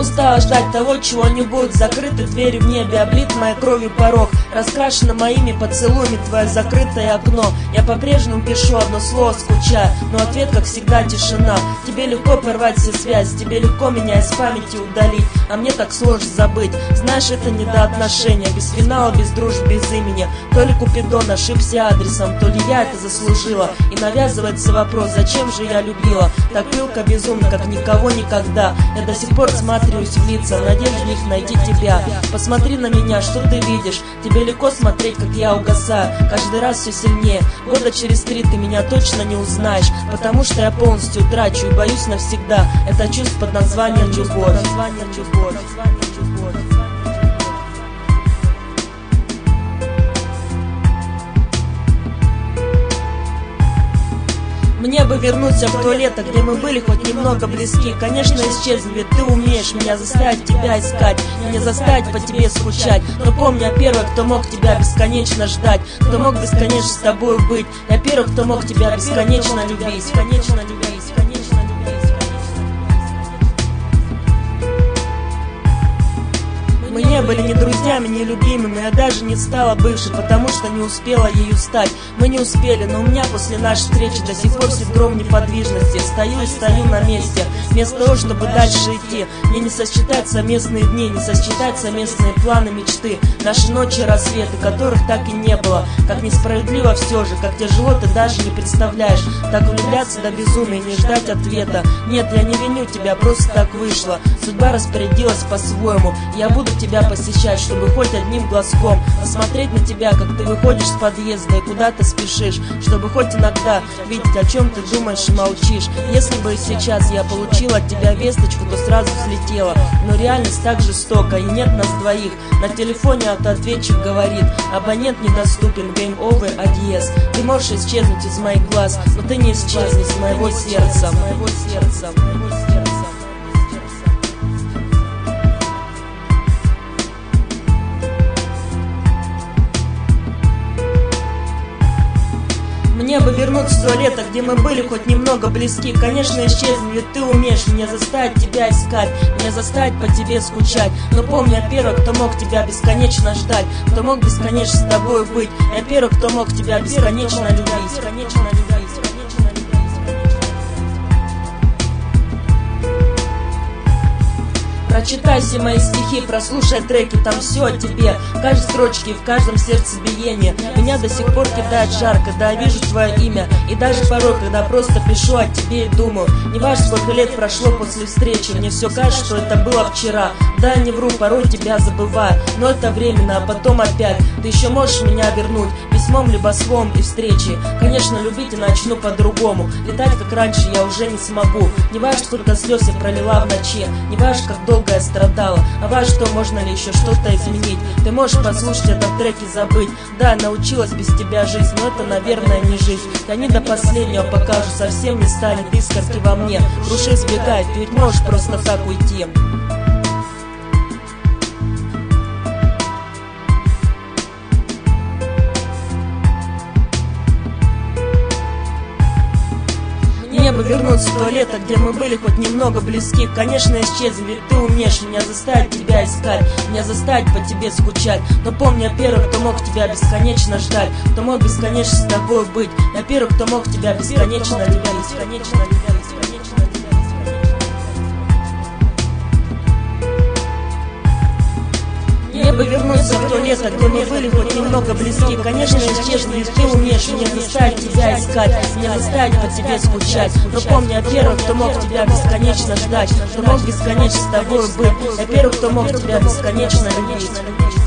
устала ждать того, чего не будет. Закрыты двери в небе, облит моей кровью порог. Раскрашено моими поцелуями твое закрытое окно. Я по-прежнему пишу одно слово, скучаю, но ответ, как всегда, тишина. Тебе легко порвать все связи, тебе легко меня из памяти удалить, а мне так сложно забыть. Знаешь, это не до отношения, без финала, без дружбы, без имени. То ли Купидон ошибся адресом, то ли я это заслужила. И навязывается вопрос, зачем же я любила так пылко, безумно, как никого никогда. Я до сих пор всматриваюсь в лица, надеюсь в них найти тебя. Посмотри на меня, что ты видишь? Тебе легко смотреть, как я угасаю, каждый раз все сильнее. Года через 3 ты меня точно не узнаешь, потому что я полностью трачу и боюсь навсегда. Это чувство под названием любовь. Мне бы вернуться в то лето, где мы были хоть немного близки. Конечно, исчезни, ведь ты умеешь меня заставить тебя искать, меня заставить по тебе скучать. Но помни, я первый, кто мог тебя бесконечно ждать, кто мог бесконечно с тобой быть. Я первый, кто мог тебя бесконечно любить. Мы не были ни друзьями, ни любимыми. Я даже не стала бывшей, потому что не успела ею стать. Мы не успели, но у меня после нашей встречи до сих пор синдром неподвижности. Стою и стою на месте, вместо того, чтобы дальше идти. Мне не сосчитать совместные дни, не сосчитать совместные планы, мечты. Наши ночи, рассветы, которых так и не было. Как несправедливо все же, как тяжело, ты даже не представляешь. Так влюбляться до безумия и не ждать ответа. Нет, я не виню тебя, просто так вышло. Судьба распорядилась по-своему. Я буду тебя посещать, чтобы хоть одним глазком посмотреть на тебя, как ты выходишь с подъезда и куда ты спешишь, чтобы хоть иногда видеть, о чем ты думаешь и молчишь. Если бы сейчас я получила от тебя весточку, то сразу взлетела. Но реальность так жестока, и нет нас двоих. На телефоне автоответчик говорит: абонент недоступен, game over, adios. Ты можешь исчезнуть из моих глаз, но ты не исчезнешь из моего сердца. Мне бы вернуться в то лето, где мы были хоть немного близки. Конечно, исчезни, ведь ты умеешь меня заставить тебя искать, меня заставить по тебе скучать. Но помни, я первый, кто мог тебя бесконечно ждать, кто мог бесконечно с тобой быть. Я первый, кто мог тебя бесконечно любить. Прочитай все мои стихи, прослушай треки, там все о тебе. В каждой строчке, в каждом сердцебиении. Меня до сих пор кидает жарко, да, вижу твое имя. И даже порой, когда просто пишу о тебе и думаю, не важно, сколько лет прошло после встречи, мне все кажется, что это было вчера. Да, не вру, порой тебя забываю, но это временно, а потом опять. Ты еще можешь меня вернуть письмом, либо словом и встречей. Конечно, любить и начну по-другому. Летать, как раньше, я уже не смогу. Не важно, сколько слез я пролила в ночи, не важно, как долго я страдала, а важно, что можно ли еще что-то изменить. Ты можешь послушать этот трек и забыть. Да, научилась без тебя жить, но это, наверное, не жизнь. Тяни до последнего, пока уже совсем не станет искорки во мне. Души сбегает, ты ведь можешь просто так уйти. Мне бы вернуться в то лето, где мы были хоть немного близки. Конечно, исчезни, ведь ты умеешь меня заставить тебя искать, меня заставить по тебе скучать. Но помни, я первый, кто мог тебя бесконечно ждать, кто мог бесконечно с тобой быть. Я первый, кто мог тебя бесконечно любить. Мне бы вернуться в то лето, где мы были хоть немного близки. Конечно, исчезни, ведь ты умеешь меня заставить тебя искать, меня заставить по тебе скучать. Но помни, я первый, кто мог тебя бесконечно ждать, кто мог бесконечно с тобой быть. Я первый, кто мог тебя бесконечно любить.